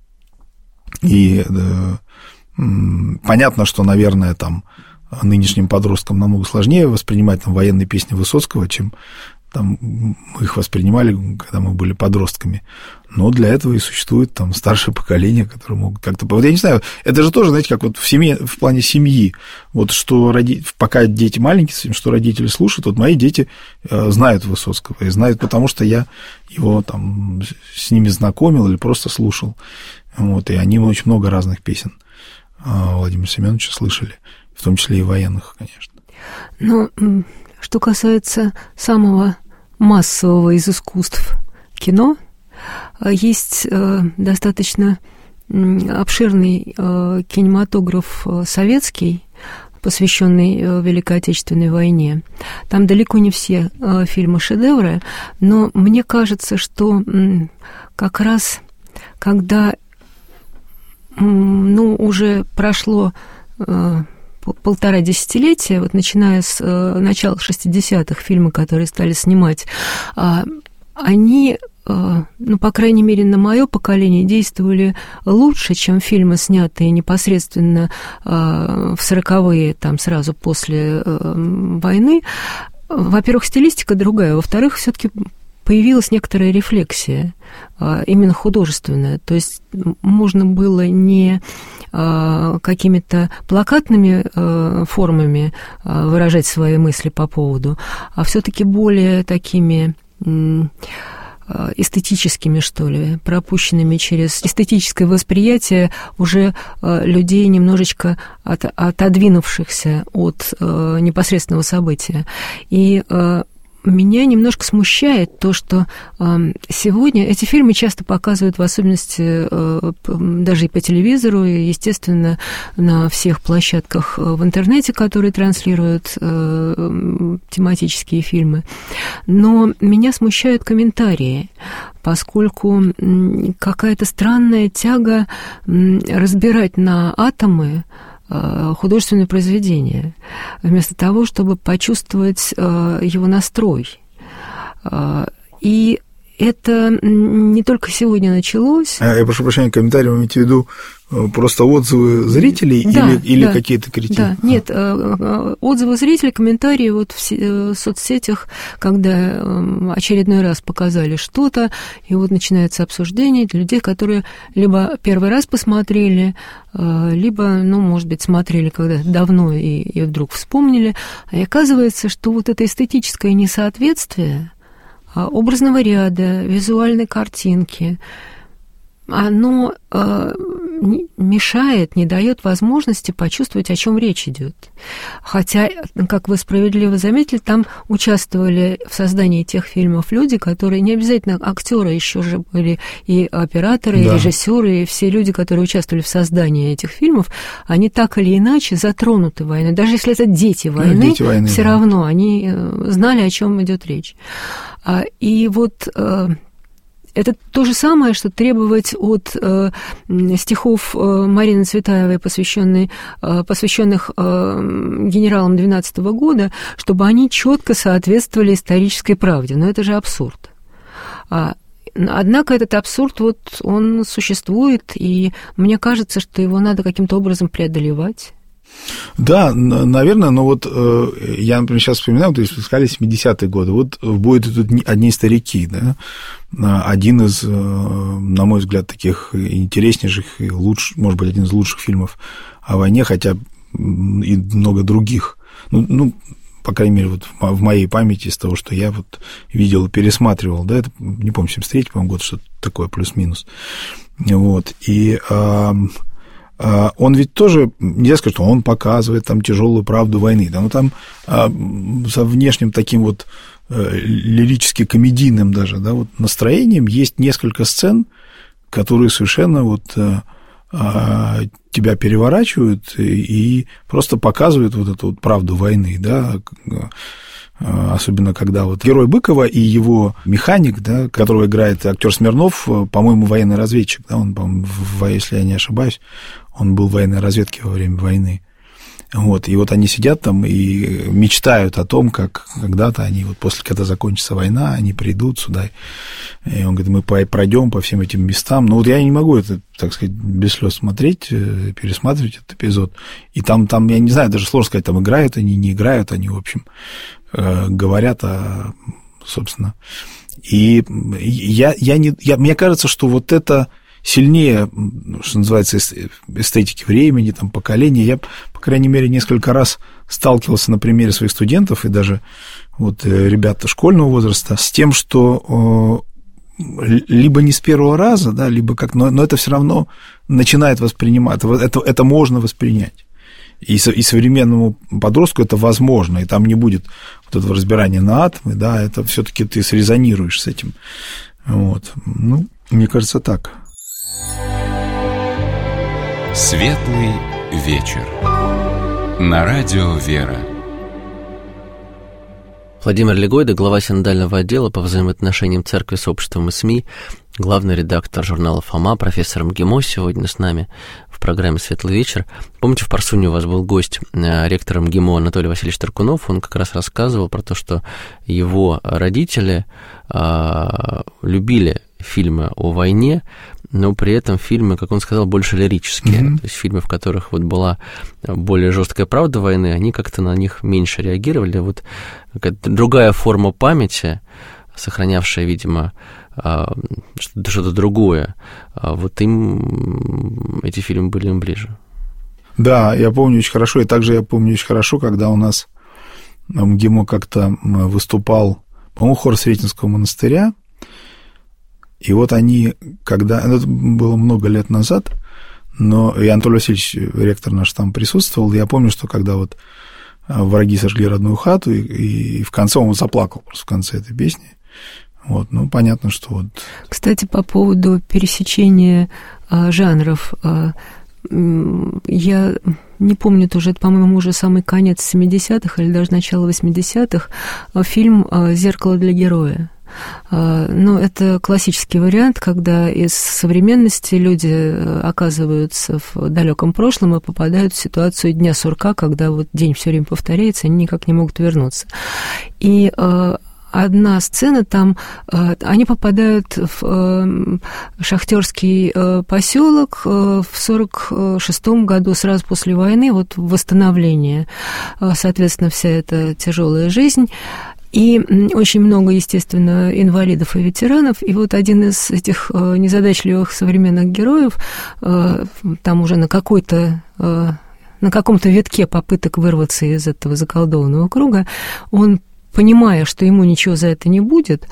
И да, понятно, что, наверное, там нынешним подросткам намного сложнее воспринимать там военные песни Высоцкого, чем там мы их воспринимали, когда мы были подростками. Но для этого и существует там старшее поколение, которые могут как-то... Вот я не знаю, это же тоже, знаете, как вот в семье, в плане семьи, вот что роди... пока дети маленькие, что родители слушают, вот мои дети знают Высоцкого, и знают, потому что я его там с ними знакомил или просто слушал. Вот, и они очень много разных песен Владимира Семеновича слышали, в том числе и военных, конечно. Ну, что касается самого массового из искусств кино, есть э, достаточно обширный э, кинематограф советский, посвященный э, Великой Отечественной войне. Там далеко не все э, фильмы шедевры, но мне кажется, что э, как раз когда э, ну, уже прошло э, полтора десятилетия, вот начиная с э, начала шестидесятых, фильмы, которые стали снимать, э, они, э, ну, по крайней мере, на мое поколение действовали лучше, чем фильмы, снятые непосредственно э, в сороковые, там, сразу после э, войны. Во-первых, стилистика другая, во-вторых, все-таки появилась некоторая рефлексия, э, именно художественная, то есть можно было не какими-то плакатными э, формами э, выражать свои мысли по поводу, а все-таки более такими э, эстетическими, что ли, пропущенными через эстетическое восприятие уже э, людей, немножечко от, отодвинувшихся от э, непосредственного события. И э, меня немножко смущает то, что э, сегодня эти фильмы часто показывают, в особенности э, даже и по телевизору, и, естественно, на всех площадках в интернете, которые транслируют э, тематические фильмы. Но меня смущают комментарии, поскольку какая-то странная тяга разбирать на атомы художественное произведение, вместо того, чтобы почувствовать его настрой. И это не только сегодня началось. Я прошу прощения, комментарии вы имеете в виду просто отзывы зрителей, да, или, или да, какие-то критики? Да, нет, отзывы зрителей, комментарии вот в соцсетях, когда очередной раз показали что-то, и вот начинается обсуждение для людей, которые либо первый раз посмотрели, либо, ну, может быть, смотрели когда-то давно и, и вдруг вспомнили. И оказывается, что вот это эстетическое несоответствие образного ряда, визуальной картинки, оно э, мешает, не дает возможности почувствовать, о чем речь идет. Хотя, как вы справедливо заметили, там участвовали в создании тех фильмов люди, которые не обязательно актеры, еще же были и операторы, да, и режиссеры, и все люди, которые участвовали в создании этих фильмов, они так или иначе затронуты войной. Даже если это дети войны, ну, дети войны, все да, равно они знали, о чем идет речь. И вот это то же самое, что требовать от э, стихов э, Марины Цветаевой, посвященных, э, посвященных э, генералам двенадцатого года, чтобы они четко соответствовали исторической правде. Но это же абсурд. А, однако этот абсурд, вот, он существует, и мне кажется, что его надо каким-то образом преодолевать. Да, наверное, но вот э, я, например, сейчас вспоминаю, то есть сказали семидесятые годы, вот будет тут одни старики, да, один из, на мой взгляд, таких интереснейших и лучших, может быть, один из лучших фильмов о войне, хотя и много других, ну, ну по крайней мере, вот в моей памяти из того, что я вот видел и пересматривал, да, это, не помню, семьдесят третий, по-моему, год, что-то такое, плюс-минус, вот, и... Э, он ведь тоже, нельзя сказать, что он показывает там тяжелую правду войны, да, но там а, со внешним таким вот э, лирически-комедийным даже, да, вот настроением есть несколько сцен, которые совершенно вот а, а, тебя переворачивают и, и просто показывают вот эту вот правду войны, да, особенно когда вот герой Быкова и его механик, да, которого играет актер Смирнов, по-моему, военный разведчик, да, он, по-моему, в, если я не ошибаюсь, он был в военной разведке во время войны. Вот, и вот они сидят там и мечтают о том, как когда-то они, вот после, когда закончится война, они придут сюда. И он говорит, мы пройдем по всем этим местам. Но вот я не могу это, так сказать, без слез смотреть, пересматривать этот эпизод. И там, там, я не знаю, даже сложно сказать, там играют они, не играют они, в общем, говорят о собственно. И я, я не, я, мне кажется, что вот это сильнее, что называется, эстетики времени, там, поколения. Я, по крайней мере, несколько раз сталкивался на примере своих студентов и даже вот ребят школьного возраста с тем, что либо не с первого раза, да, либо как, но, но это все равно начинает воспринимать, это, это можно воспринять. И, и современному подростку это возможно, и там не будет вот этого разбирания на атомы, да, это все-таки ты срезонируешь с этим. Вот. Ну, мне кажется, так. Светлый вечер. На радио «Вера». Владимир Легойда, глава синодального отдела по взаимоотношениям церкви с обществом и СМИ, главный редактор журнала «Фома», профессор МГИМО сегодня с нами в программе «Светлый вечер». Помните, в Парсуне у вас был гость, ректор МГИМО Анатолий Васильевич Таркунов, он как раз рассказывал про то, что его родители а, любили фильмы о войне, но при этом фильмы, как он сказал, больше лирические. Mm-hmm. То есть фильмы, в которых вот была более жесткая правда войны, они как-то на них меньше реагировали. Вот какая-то другая форма памяти, сохранявшая, видимо, что-то, что-то другое, вот им эти фильмы были им ближе. Да, я помню очень хорошо, и также я помню очень хорошо, когда у нас МГИМО как-то выступал, по-моему, хор Сретенского монастыря. И вот они, когда... Это было много лет назад, но и Анатолий Васильевич, ректор наш, там присутствовал. Я помню, что когда вот враги сожгли родную хату, и, и в конце он заплакал просто в конце этой песни. Вот, ну, понятно, что вот... Кстати, по поводу пересечения а, жанров, а, я не помню тоже, это, по-моему, уже самый конец семидесятых или даже начало восьмидесятых, а, фильм «Зеркало для героя». Ну, это классический вариант, когда из современности люди оказываются в далеком прошлом и попадают в ситуацию дня сурка, когда вот день все время повторяется, они никак не могут вернуться. И одна сцена там, они попадают в шахтерский поселок в сорок шестом году, сразу после войны, вот восстановление, соответственно, вся эта тяжелая жизнь. И очень много, естественно, инвалидов и ветеранов. И вот один из этих незадачливых современных героев, там уже на какой-то, на каком-то витке попыток вырваться из этого заколдованного круга, он, понимая, что ему ничего за это не будет,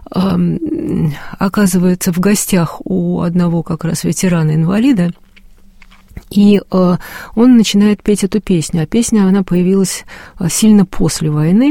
оказывается в гостях у одного как раз ветерана-инвалида, и он начинает петь эту песню. А песня, она появилась сильно после войны.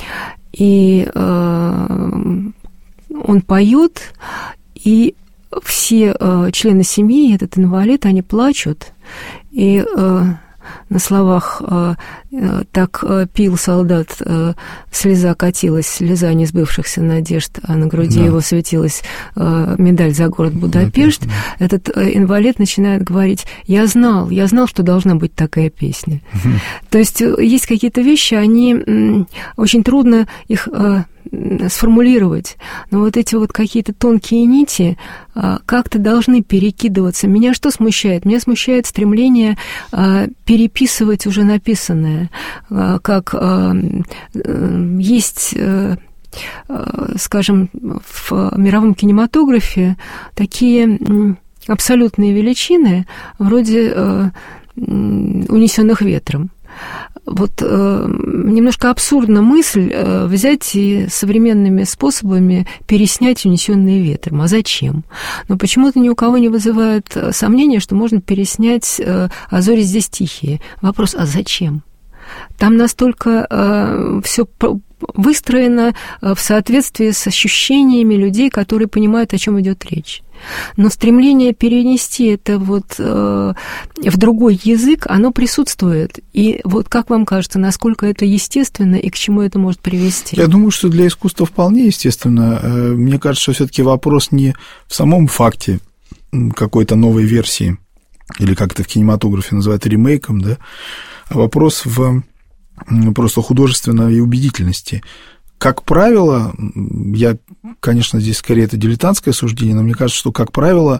И э, он поет, и все э, члены семьи, этот инвалид, они плачут, и э, на словах э, э, «так э, пил солдат, э, слеза катилась, слеза несбывшихся надежд, а на груди да. его светилась э, медаль за город Будапешт», да, этот э, инвалид начинает говорить: «Я знал, я знал, что должна быть такая песня». Угу. То есть есть какие-то вещи, они м, очень трудно их э, сформулировать, но вот эти вот какие-то тонкие нити э, как-то должны перекидываться. Меня что смущает? Меня смущает стремление э, переписывать уже написанное, э, как э, э, есть... Э, скажем, в мировом кинематографе такие абсолютные величины вроде э, «Унесённых ветром». Вот э, немножко абсурдна мысль э, взять и современными способами переснять «Унесённые ветром». А зачем? Но почему-то ни у кого не вызывает сомнения, что можно переснять э, «А зори здесь тихие». Вопрос: а зачем? Там настолько э, все выстроено в соответствии с ощущениями людей, которые понимают, о чем идет речь. Но стремление перенести это вот э, в другой язык, оно присутствует. И вот как вам кажется, насколько это естественно и к чему это может привести? Я думаю, что для искусства вполне естественно. Мне кажется, что все-таки вопрос не в самом факте какой-то новой версии, или как это в кинематографе называют ремейком, да, а вопрос в просто художественной убедительности. Как правило, я, конечно, здесь скорее это дилетантское суждение, но мне кажется, что, как правило,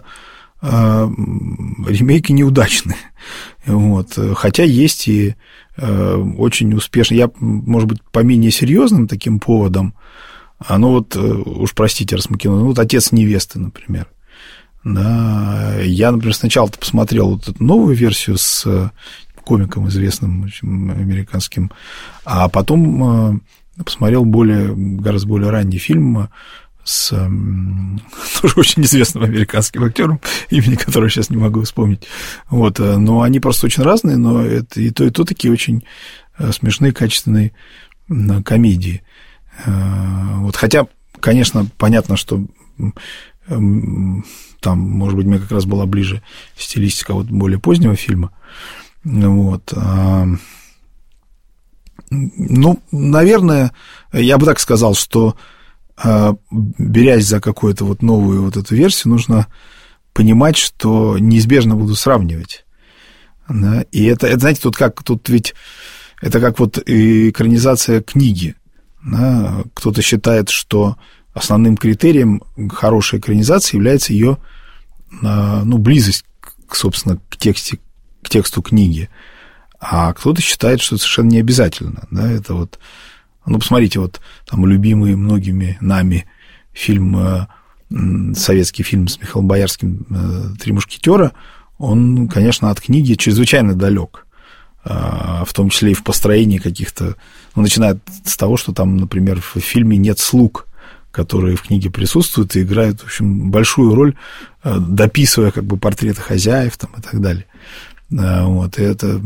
ремейки неудачны. Вот. Хотя есть и очень успешные. Я, может быть, по менее серьезным таким поводам А ну вот, уж простите, раз мы кино, ну вот «Отец невесты», например. Да, я, например, сначала-то посмотрел вот эту новую версию с комиком известным, очень американским, а потом посмотрел более, гораздо более ранний фильм с тоже очень известным американским актером, имени которого сейчас не могу вспомнить. Вот, но они просто очень разные, но это и то, и то такие очень смешные, качественные комедии. Вот, хотя, конечно, понятно, что там, может быть, мне как раз была ближе стилистика вот более позднего фильма. Вот. Ну, наверное, я бы так сказал, что, берясь за какую-то вот новую вот эту версию, нужно понимать, что неизбежно буду сравнивать. Да? И это, это, знаете, тут как, тут ведь это как вот экранизация книги. Да? Кто-то считает, что основным критерием хорошей экранизации является ее, ну, близость, собственно, к, тексте, к тексту книги. А кто-то считает, что это совершенно не обязательно. Да? Это вот, ну, посмотрите, вот там любимый многими нами фильм, советский фильм с Михаилом Боярским «Три мушкетера», он, конечно, от книги чрезвычайно далек, в том числе и в построении каких-то, ну, начиная с того, что там, например, в фильме нет слуг, которые в книге присутствуют и играют, в общем, большую роль, дописывая как бы портреты хозяев там, и так далее. Вот, и это,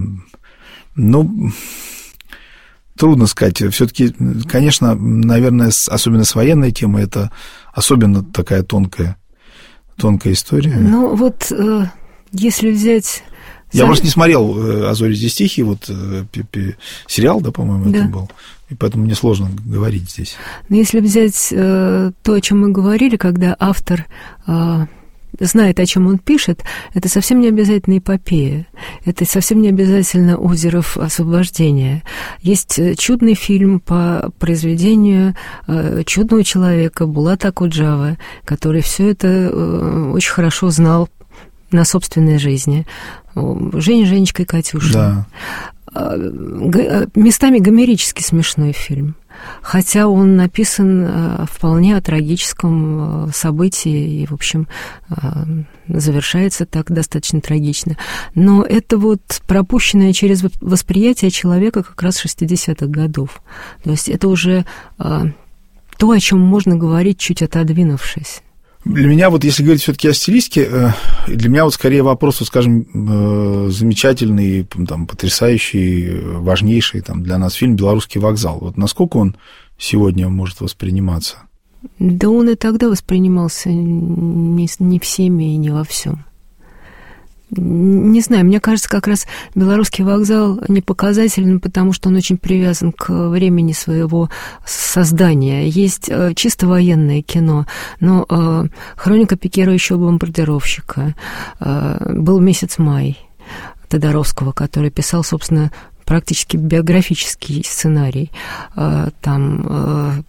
ну, трудно сказать. Все-таки, конечно, наверное, особенно с военной темой, это особенно такая тонкая, тонкая история. Ну, вот если взять... Я просто не смотрел «А зори здесь тихие», вот сериал, да, по-моему, да. Это был, и поэтому мне сложно говорить здесь. Но если взять э, то, о чем мы говорили, когда автор э, знает, о чем он пишет, это совсем не обязательно эпопея, это совсем не обязательно «Озеров освобождения». Есть чудный фильм по произведению э, чудного человека Булата Акуджавы, который все это э, очень хорошо знал на собственной жизни. Женя, Женечка и Катюша. Да. Местами гомерически смешной фильм. Хотя он написан вполне о трагическом событии и, в общем, завершается так достаточно трагично. Но это вот пропущенное через восприятие человека как раз шестидесятых годов. То есть это уже то, о чем можно говорить, чуть отодвинувшись. Для меня, вот если говорить все-таки о стилистике, для меня вот скорее вопрос, вот, скажем, замечательный, там, потрясающий, важнейший там, для нас фильм «Белорусский вокзал». Вот насколько он сегодня может восприниматься? Да он и тогда воспринимался не, не всеми и не во всем. Не знаю, мне кажется, как раз «Белорусский вокзал» не показателен, потому что он очень привязан к времени своего создания. Есть э, чисто военное кино, но э, «Хроника пикирующего бомбардировщика», э, был «Месяц май» Тодоровского, который писал, собственно, практически биографический сценарий. Э, там...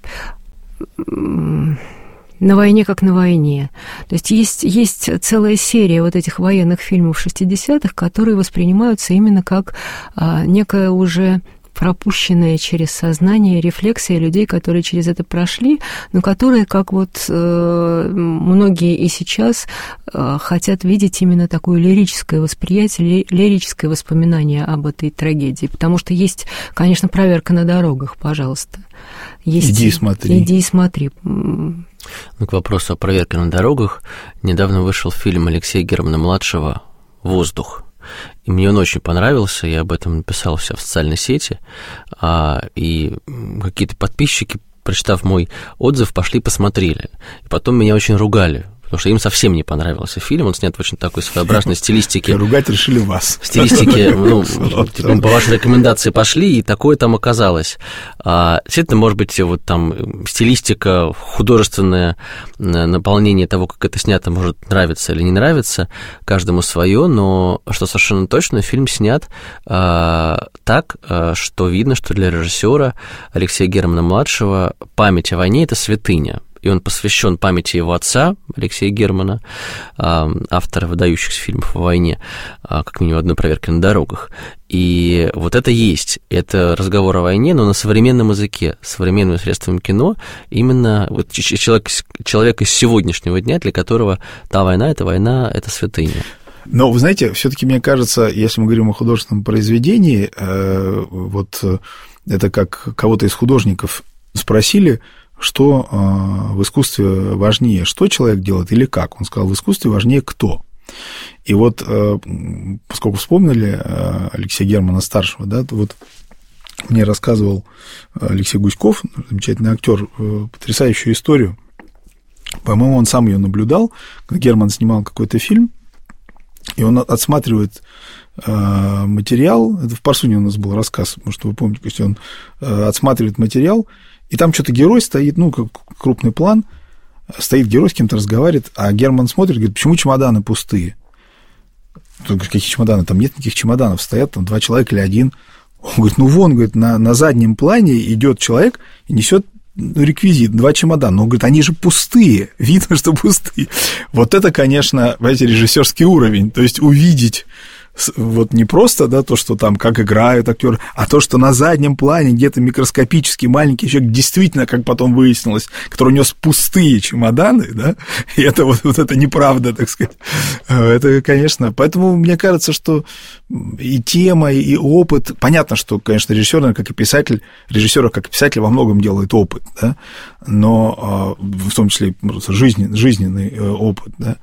Э, «На войне, как на войне». То есть, есть есть целая серия вот этих военных фильмов шестидесятых, которые воспринимаются именно как а, некая уже пропущенная через сознание рефлексия людей, которые через это прошли, но которые, как вот э, многие и сейчас э, хотят видеть именно такое лирическое восприятие, лирическое воспоминание об этой трагедии. Потому что есть, конечно, «Проверка на дорогах», пожалуйста. Есть, иди и смотри. Иди и смотри. Ну, к вопросу о проверке на дорогах, недавно вышел фильм Алексея Германа-младшего «Воздух». И мне он очень понравился, я об этом написал в социальной сети, и какие-то подписчики, прочитав мой отзыв, пошли посмотрели. И потом меня очень ругали, потому что им совсем не понравился фильм, он снят в очень такой своеобразной стилистике. Ругать решили вас. В стилистике, ну, типа, по вашей рекомендации пошли, и такое там оказалось. А, действительно, может быть, вот там стилистика, художественное наполнение того, как это снято, может нравиться или не нравиться, каждому свое, но что совершенно точно, фильм снят а, так, а, что видно, что для режиссера Алексея Германа-младшего память о войне – это святыня. и он посвящен памяти его отца, Алексея Германа, автора выдающихся фильмов о войне, как минимум «Одной проверки на дорогах». И вот это есть, это разговор о войне, но на современном языке, современными средствами кино, именно вот человек, человек из сегодняшнего дня, для которого та война, эта война, это святыня. Но, вы знаете, все-таки мне кажется, если мы говорим о художественном произведении, э, вот это как кого-то из художников спросили, что э, в искусстве важнее, что человек делает или как. Он сказал, в искусстве важнее кто. И вот, э, поскольку вспомнили э, Алексея Германа-старшего, да, то вот мне рассказывал Алексей Гуськов, замечательный актер, э, потрясающую историю. По-моему, он сам ее наблюдал, когда Герман снимал какой-то фильм, и он отсматривает э, материал, это в Парсуне у нас был рассказ, может, вы помните, то есть он э, отсматривает материал, и там что-то герой стоит, ну, как крупный план, стоит герой, с кем-то разговаривает, а Герман смотрит, говорит, почему чемоданы пустые? Какие чемоданы? Там нет никаких чемоданов, стоят там два человека или один. Он говорит, ну, вон, говорит, на, на заднем плане идет человек и несет реквизит, два чемодана. Он говорит, они же пустые, видно, что пустые. Вот это, конечно, понимаете, режиссерский уровень. То есть увидеть вот не просто, да, то, что там, как играют актеры, а то, что на заднем плане где-то микроскопический маленький человек, действительно, как потом выяснилось, который нес пустые чемоданы, да, и это вот, вот это неправда, так сказать. Это, конечно, поэтому мне кажется, что и тема, и опыт, понятно, что, конечно, режиссер, как и писатель, режиссер, как и писатель, во многом делает опыт, да, но в том числе жизненный, жизненный опыт, да,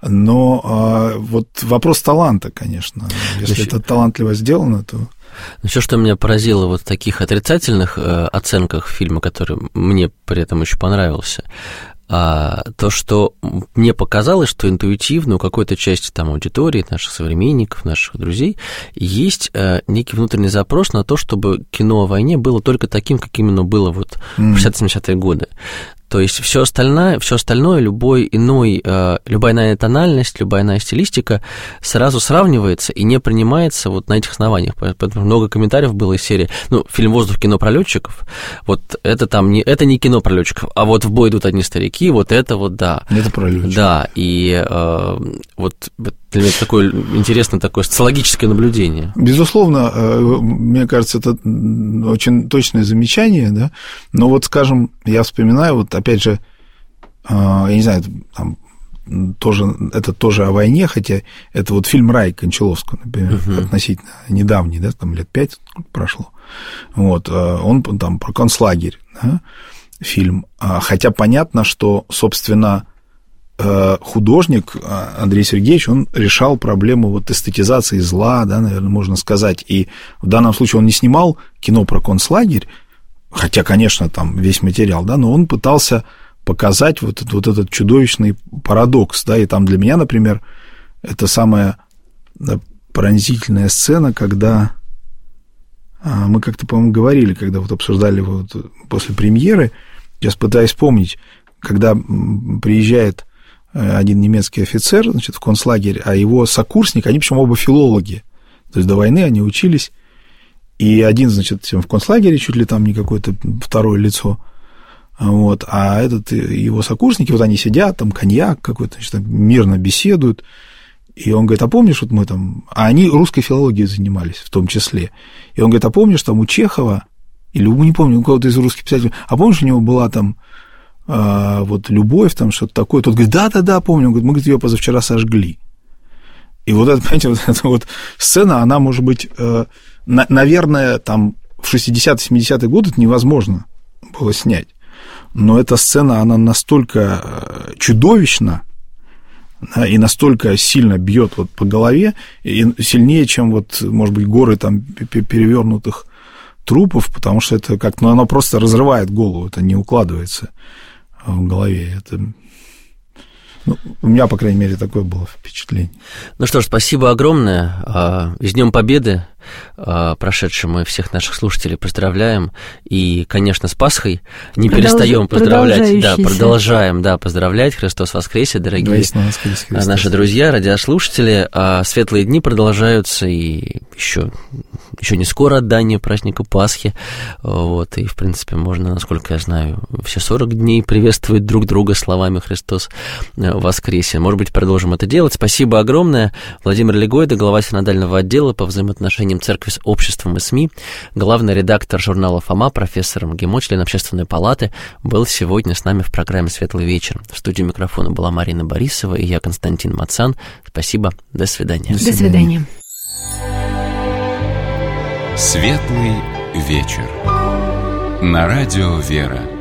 но вот вопрос таланта, конечно. Если Значит, это талантливо сделано, то... Еще что меня поразило вот в таких отрицательных э, оценках фильма, который мне при этом очень понравился, а, то, что мне показалось, что интуитивно у какой-то части там аудитории, наших современников, наших друзей, есть э, некий внутренний запрос на то, чтобы кино о войне было только таким, каким оно было вот mm. в шестидесятые-семидесятые годы. То есть все остальное, все остальное, любой иной, любая иная тональность, любая иная стилистика сразу сравнивается и не принимается вот на этих основаниях. Поэтому много комментариев было из серии, ну, фильм «Воздух» кино про летчиков, вот это там не, это не кино про летчиков, а вот в бой идут одни старики, вот это вот да. Это про летчиков. Да, и э, вот для меня это такое интересное такое социологическое наблюдение. Безусловно, мне кажется, это очень точное замечание, да, но вот, скажем, я вспоминаю, вот опять же, я не знаю, там, тоже, это тоже о войне, хотя это вот фильм «Рай» Кончаловского, например, uh-huh. относительно недавний, да, там лет пять прошло, вот, он там про концлагерь, да, фильм, хотя понятно, что, собственно, художник Андрей Сергеевич, он решал проблему вот эстетизации зла, да, наверное, можно сказать, и в данном случае он не снимал кино про концлагерь, хотя, конечно, там весь материал, да, но он пытался показать вот этот, вот этот чудовищный парадокс, да, и там для меня, например, это самая пронзительная сцена, когда мы как-то, по-моему, говорили, когда вот обсуждали вот после премьеры, сейчас пытаюсь вспомнить, когда приезжает один немецкий офицер, значит, в концлагерь, а его сокурсник, они, причем оба филологи, то есть до войны они учились, и один, значит, в концлагере чуть ли там не какое-то второе лицо, вот, а этот, его сокурсники, вот они сидят, там коньяк какой-то, значит, мирно беседуют, и он говорит, а помнишь, вот мы там, а они русской филологией занимались в том числе, и он говорит, а помнишь, там у Чехова, или, не помню, у кого-то из русских писателей, а помнишь, у него была там вот любовь, там что-то такое. Тот говорит, да-да-да, помню. Он говорит, мы, говорит, ее позавчера сожгли. И вот это, понимаете, вот эта вот сцена, она, может быть, э, на, наверное, там в шестидесятые-семидесятые годы это невозможно было снять. Но эта сцена, она настолько чудовищна, да, и настолько сильно бьет вот по голове, и сильнее, чем вот, может быть, горы там перевернутых трупов, потому что это как, ну, оно просто разрывает голову, это не укладывается в голове. Это, ну, у меня, по крайней мере, такое было впечатление. Ну что ж, спасибо огромное. С Днем Победы. прошедшим мы всех наших слушателей поздравляем. И, конечно, с Пасхой не Продолж... перестаем поздравлять. Да, продолжаем, да, поздравлять. Христос воскресе, дорогие наши друзья, радиослушатели. Светлые дни продолжаются, и еще, еще не скоро отдание праздника Пасхи. Вот, и, в принципе, можно, насколько я знаю, все сорок дней приветствовать друг друга словами «Христос воскресе». Может быть, продолжим это делать. Спасибо огромное. Владимир Легойда, глава синодального отдела по взаимоотношениям церкви с обществом и СМИ, главный редактор журнала «Фома», профессор МГИМО, член Общественной палаты, был сегодня с нами в программе «Светлый вечер». В студии микрофона была Марина Борисова и я, Константин Мацан. Спасибо. До свидания. До свидания. «Светлый вечер» на радио «Вера».